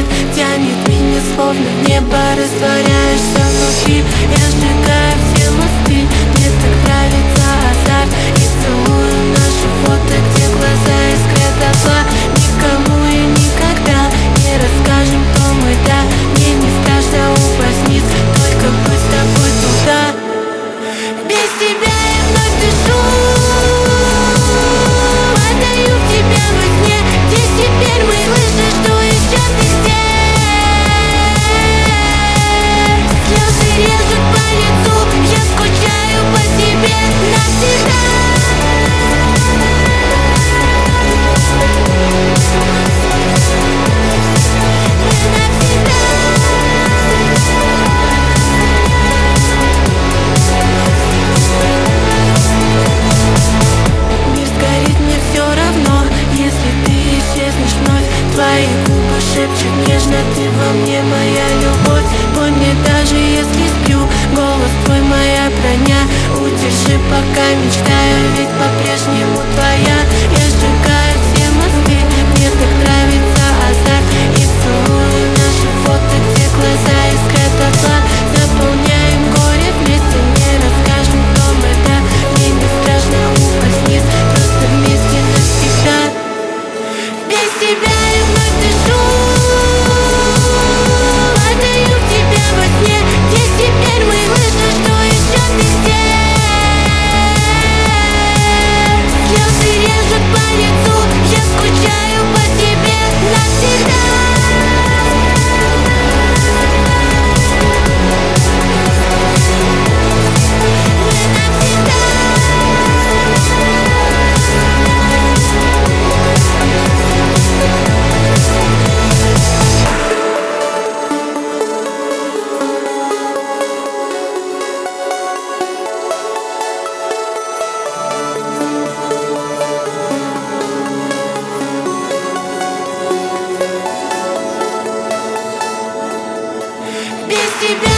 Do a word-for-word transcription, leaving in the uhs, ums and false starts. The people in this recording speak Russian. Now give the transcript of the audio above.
свет тянет меня словно в небо, растворяешься внутри. Я сжигаю все мосты, мне так нравится азарт. И целую наши фото, где глаза искрят от зла. Никому и никогда не расскажем, кто мы, да. Мне не страшно упасть вниз, только быть с тобой туда. Без тебя я вновь дышу, падаю в тебя во сне. Где теперь мы, слышишь, что еще ты здесь? Слезы режут по лицу, я скучаю по тебе навсегда. Твои губы шепчут нежно, ты во мне моя любовь. Будь мне даже если сплю, голос твой моя броня. Удержи, пока мечтаю, ведь по-прежнему твоя. Я сжигаю все мосты, мне так нравится азарт. И целую наши фото, где глаза искрят от зла. Заполняем горе вместе, не расскажем, кто мы, да. Мне не страшно упасть вниз, просто вместе навсегда. Без тебя я вновь дышу, падаю в тебя во сне. Где теперь мы, слышишь, что еще ты здесь? Слезы режут по лицу, я скучаю по тебе навсегда. Без тебя